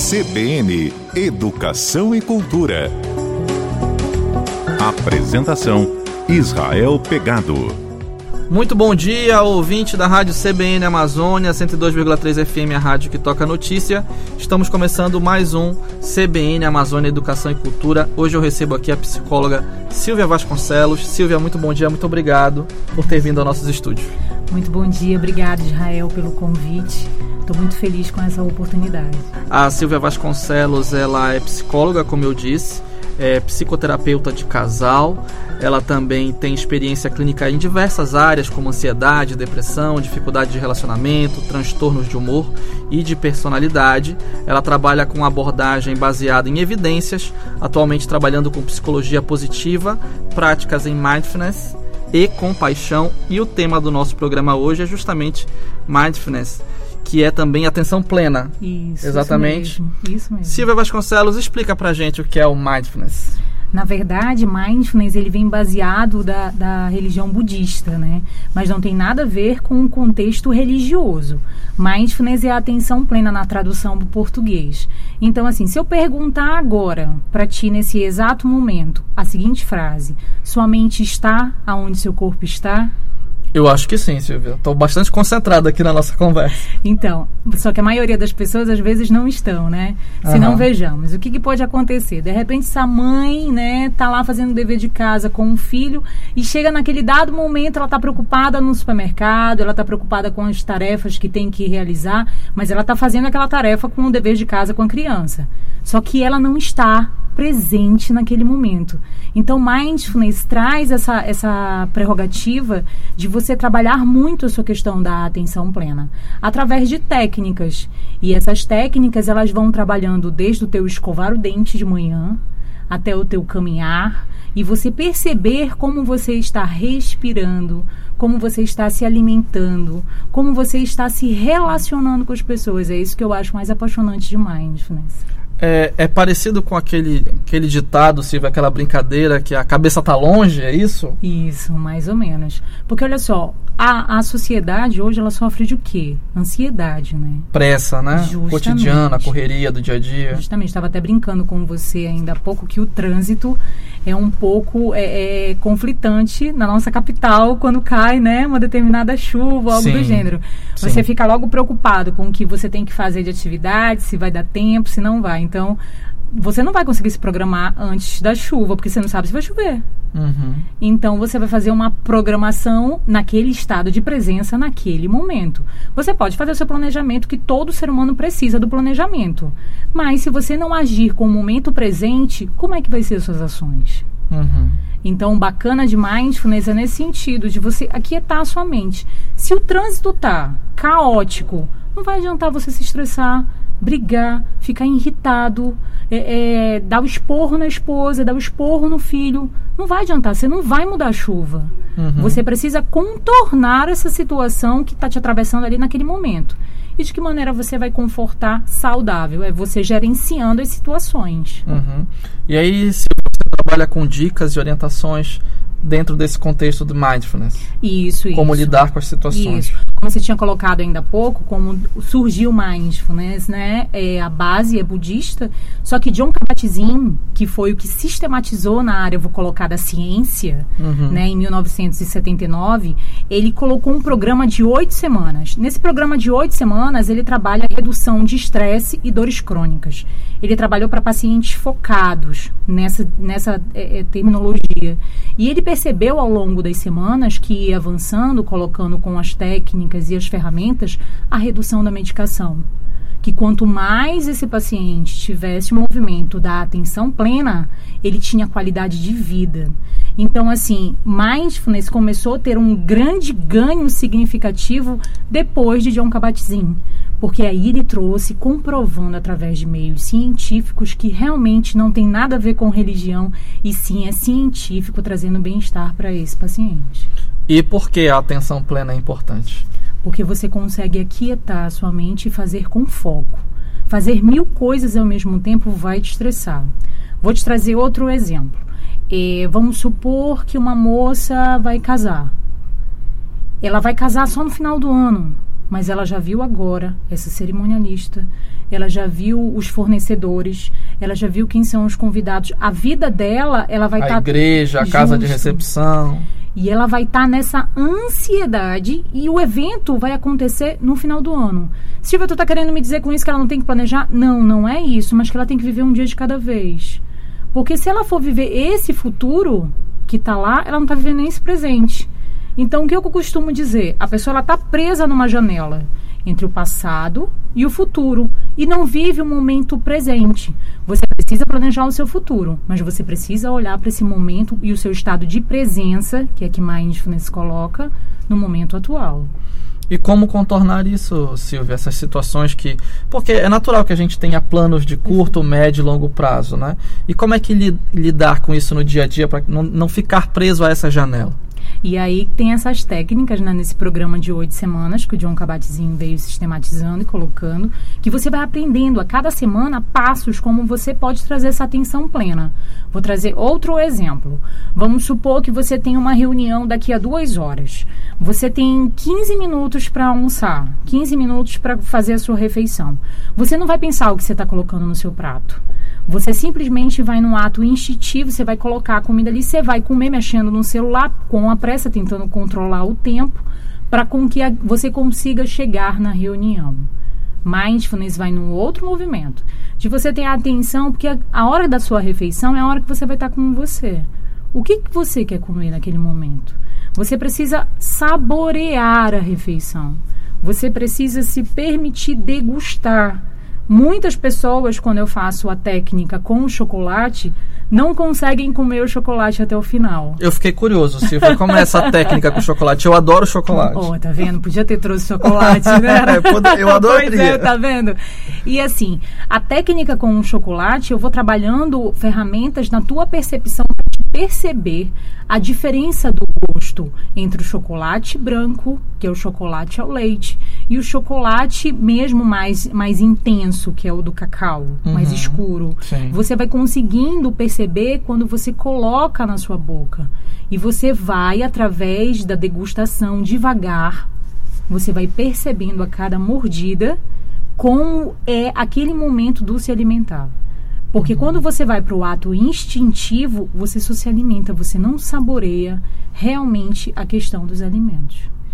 CBN Educação e Cultura. Apresentação: Israel Pegado. Muito bom dia, ouvinte da Rádio CBN Amazônia, 102,3 FM, a rádio que toca notícia. Estamos começando mais um CBN Amazônia Educação e Cultura. Hoje eu recebo aqui a psicóloga Silvia Vasconcelos. Silvia, muito bom dia, muito obrigado por ter vindo aos nossos estúdios. Muito bom dia, obrigado Israel pelo convite. Estou muito feliz com essa oportunidade. A Silvia Vasconcelos, ela é psicóloga, como eu disse, é psicoterapeuta de casal. Ela também tem experiência clínica em diversas áreas, como ansiedade, depressão, dificuldade de relacionamento, transtornos de humor e de personalidade. Ela trabalha com abordagem baseada em evidências, atualmente trabalhando com psicologia positiva, práticas em mindfulness e compaixão. E o tema do nosso programa hoje é justamente mindfulness, que é também atenção plena. Isso, exatamente. Isso mesmo. Silvia Vasconcelos, explica pra gente o que é o mindfulness. Na verdade, mindfulness ele vem baseado da religião budista, né? Mas não tem nada a ver com o contexto religioso. Mindfulness é a atenção plena na tradução do português. Então, assim, se eu perguntar agora para ti, nesse exato momento, a seguinte frase: sua mente está aonde seu corpo está? Eu acho que sim, Silvia. Estou bastante concentrado aqui na nossa conversa. Então, só que a maioria das pessoas às vezes não estão, né? Se não, vejamos. O que pode acontecer? De repente, essa mãe, né, tá lá fazendo o dever de casa com o filho e chega naquele dado momento, ela tá preocupada no supermercado, ela tá preocupada com as tarefas que tem que realizar, mas ela tá fazendo aquela tarefa com o dever de casa com a criança. Só que ela não está presente naquele momento. Então, mindfulness traz essa prerrogativa de você trabalhar muito a sua questão da atenção plena, através de técnicas. E essas técnicas, elas vão trabalhando desde o teu escovar o dente de manhã, até o teu caminhar, e você perceber como você está respirando, como você está se alimentando, como você está se relacionando com as pessoas. É isso que eu acho mais apaixonante de mindfulness. É parecido com aquele ditado, Silvia, aquela brincadeira que a cabeça tá longe, é isso? Isso, mais ou menos. Porque olha só, a sociedade hoje ela sofre de o quê? Ansiedade, né? Pressa, né? Justamente. Cotidiana, a correria do dia a dia. Justamente, estava até brincando com você ainda há pouco que o trânsito é um pouco conflitante na nossa capital quando cai, né, uma determinada chuva, algo do gênero. Você fica logo preocupado com o que você tem que fazer de atividade, se vai dar tempo, se não vai. Então, você não vai conseguir se programar antes da chuva, porque você não sabe se vai chover. Então, você vai fazer uma programação naquele estado de presença, naquele momento. Você pode fazer o seu planejamento, que todo ser humano precisa do planejamento. Mas, se você não agir com o momento presente, como é que vai ser as suas ações? Então, o bacana de mindfulness é nesse sentido, de você aquietar a sua mente. Se o trânsito tá caótico, não vai adiantar você se estressar, brigar, ficar irritado, dar o esporro na esposa, dar o esporro no filho. Não vai adiantar, você não vai mudar a chuva. Você precisa contornar essa situação que está te atravessando ali naquele momento. E de que maneira você vai confortar saudável? É você gerenciando as situações. E aí, se você trabalha com dicas e orientações dentro desse contexto do mindfulness. Isso. Como lidar com as situações. Isso. Como você tinha colocado ainda há pouco, como surgiu o mindfulness, né? A base é budista, só que Jon Kabat-Zinn, que foi o que sistematizou na área, vou colocar, da ciência, né, em 1979, ele colocou um programa de 8 semanas. Nesse programa de 8 semanas, ele trabalha a redução de estresse e dores crônicas. Ele trabalhou para pacientes focados nessa terminologia. E ele percebeu ao longo das semanas que ia avançando, colocando com as técnicas e as ferramentas, a redução da medicação. Que quanto mais esse paciente tivesse o movimento da atenção plena, ele tinha qualidade de vida. Então, assim, mindfulness começou a ter um grande ganho significativo depois de Jon Kabat-Zinn. Porque aí ele trouxe, comprovando através de meios científicos, que realmente não tem nada a ver com religião, e sim é científico, trazendo bem-estar para esse paciente. E por que a atenção plena é importante? Porque você consegue aquietar a sua mente e fazer com foco. Fazer 1000 coisas ao mesmo tempo vai te estressar. Vou te trazer outro exemplo. Vamos supor que uma moça vai casar. Ela vai casar só no final do ano. mas ela já viu agora essa cerimonialista, ela já viu os fornecedores, ela já viu quem são os convidados. A vida dela, ela vai estar... A igreja, a casa de recepção. E ela vai estar nessa ansiedade e o evento vai acontecer no final do ano. Silvia, tu tá querendo me dizer com isso que ela não tem que planejar? Não, não é isso, mas que ela tem que viver um dia de cada vez. Porque se ela for viver esse futuro que tá lá, ela não tá vivendo nem esse presente. Então, o que eu costumo dizer? A pessoa, ela tá presa numa janela entre o passado e o futuro e não vive o momento presente. Você precisa planejar o seu futuro, mas você precisa olhar para esse momento e o seu estado de presença, que é que Mindfulness coloca, no momento atual. E como contornar isso, Silvia? Essas situações que... Porque é natural que a gente tenha planos de curto, médio e longo prazo, né? E como é que lidar com isso no dia a dia para não ficar preso a essa janela? E aí tem essas técnicas, né, nesse programa de 8 semanas, que o John Kabat-Zinn veio sistematizando e colocando, que você vai aprendendo a cada semana passos como você pode trazer essa atenção plena. Vou trazer outro exemplo. Vamos supor que você tem uma reunião daqui a 2 horas. Você tem 15 minutos para almoçar, 15 minutos para fazer a sua refeição. Você não vai pensar o que você está colocando no seu prato. Você simplesmente vai num ato instintivo, você vai colocar a comida ali, você vai comer mexendo no celular, com a pressa, tentando controlar o tempo, para com que você consiga chegar na reunião. Mindfulness vai num outro movimento, de você ter atenção, porque a hora da sua refeição é a hora que você vai estar com você. O que você quer comer naquele momento? Você precisa saborear a refeição. Você precisa se permitir degustar. Muitas pessoas, quando eu faço a técnica com o chocolate, não conseguem comer o chocolate até o final. Eu fiquei curioso, Silvia, como é essa técnica com chocolate? Eu adoro chocolate. Oh, tá vendo? Podia ter trouxe chocolate, né? Eu adoraria. Pois é, tá vendo? E assim, a técnica com o chocolate, eu vou trabalhando ferramentas na tua percepção para te perceber a diferença do gosto entre o chocolate branco, que é o chocolate ao leite, e o chocolate mesmo mais intenso, que é o do cacau, mais escuro. Sim. Você vai conseguindo perceber quando você coloca na sua boca. E você vai, através da degustação, devagar, você vai percebendo a cada mordida como é aquele momento do se alimentar. Porque quando você vai para o ato instintivo, você só se alimenta, você não saboreia realmente a questão dos alimentos.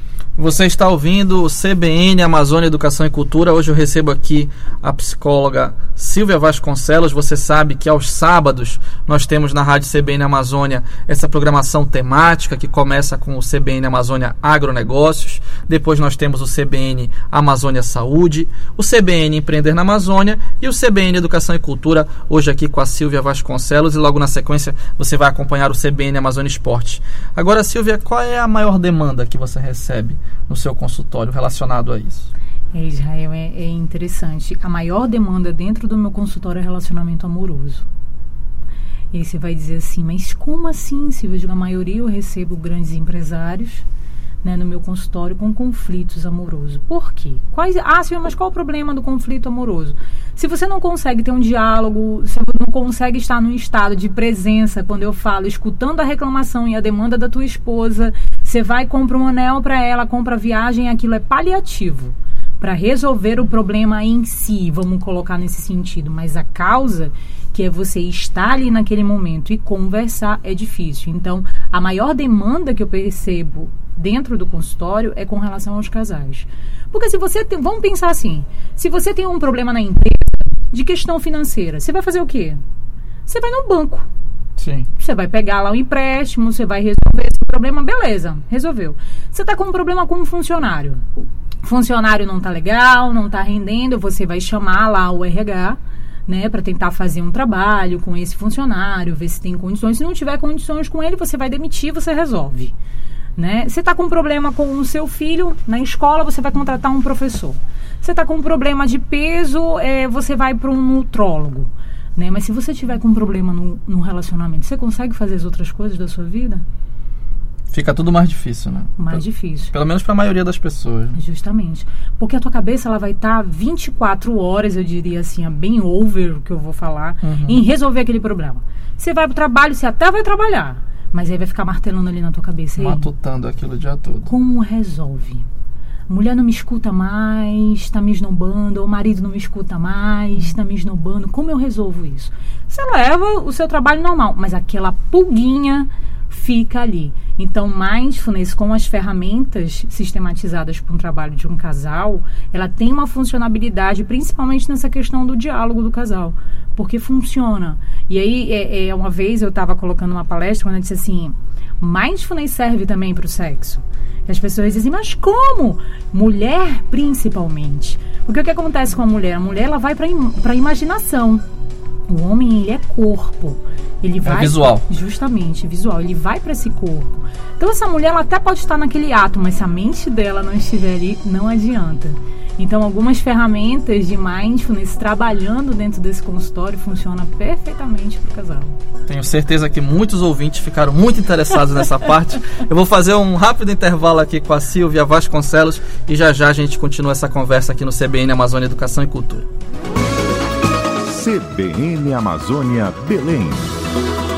Você está ouvindo o CBN Amazônia Educação e Cultura. Hoje eu recebo aqui a psicóloga Silvia Vasconcelos. Você sabe que aos sábados nós temos na Rádio CBN Amazônia essa programação temática que começa com o CBN Amazônia Agronegócios. Depois nós temos o CBN Amazônia Saúde, o CBN Empreender na Amazônia e o CBN Educação e Cultura, hoje aqui com a Silvia Vasconcelos, e logo na sequência você vai acompanhar o CBN Amazônia Esporte. Agora, Silvia, qual é a maior demanda que você recebe no seu consultório relacionado a isso? Israel, é interessante. A maior demanda dentro do meu consultório é relacionamento amoroso. E aí você vai dizer assim, mas como assim, Silvia? Na maioria eu recebo grandes empresários, né, no meu consultório com conflitos amorosos. Por quê? Silvia, mas qual o problema do conflito amoroso? Se você não consegue ter um diálogo, se você não consegue estar num estado de presença, quando eu falo, escutando a reclamação e a demanda da tua esposa, você vai e compra um anel para ela, compra a viagem, aquilo é paliativo para resolver o problema em si, vamos colocar nesse sentido. Mas a causa, que é você estar ali naquele momento e conversar, é difícil. Então, a maior demanda que eu percebo dentro do consultório é com relação aos casais. Porque se você tem, vamos pensar assim, se você tem um problema na empresa de questão financeira, você vai fazer o quê? Você vai no banco. Sim. Você vai pegar lá o empréstimo, você vai resolver esse problema, beleza, resolveu. Você está com um problema com um funcionário. O funcionário não está legal, não está rendendo, você vai chamar lá o RH, né, para tentar fazer um trabalho com esse funcionário, ver se tem condições. Se não tiver condições com ele, você vai demitir, você resolve. Né? Você está com um problema com o seu filho na escola, você vai contratar um professor. Você está com um problema de peso, você vai para um nutrólogo. Né? Mas se você tiver com um problema no relacionamento, você consegue fazer as outras coisas da sua vida? Fica tudo mais difícil, né? Mais difícil. Pelo menos para a maioria das pessoas. Justamente. Porque a tua cabeça ela vai estar 24 horas, eu diria assim, bem over o que eu vou falar, em resolver aquele problema. Você vai para o trabalho, você até vai trabalhar, mas aí vai ficar martelando ali na tua cabeça. Matutando aquilo o dia todo. Como resolve? mulher não me escuta mais, está me esnobando, ou o marido não me escuta mais, está me esnobando, como eu resolvo isso? Você leva o seu trabalho normal, mas aquela pulguinha fica ali. Então, mindfulness, com as ferramentas sistematizadas para um trabalho de um casal, ela tem uma funcionalidade, principalmente nessa questão do diálogo do casal, porque funciona. E aí, uma vez eu estava colocando uma palestra, quando eu disse assim, mindfulness serve também para o sexo. E as pessoas dizem, mas como? Mulher, principalmente. Porque o que acontece com a mulher? A mulher, ela vai para a imaginação. O homem, ele é corpo. Ele vai visual. Justamente, visual. Ele vai para esse corpo. Então, essa mulher, ela até pode estar naquele ato, mas se a mente dela não estiver ali, não adianta. Então, algumas ferramentas de mindfulness trabalhando dentro desse consultório funcionam perfeitamente para o casal. Tenho certeza que muitos ouvintes ficaram muito interessados nessa parte. Eu vou fazer um rápido intervalo aqui com a Silvia Vasconcelos e já a gente continua essa conversa aqui no CBN Amazônia Educação e Cultura. CBN Amazônia Belém.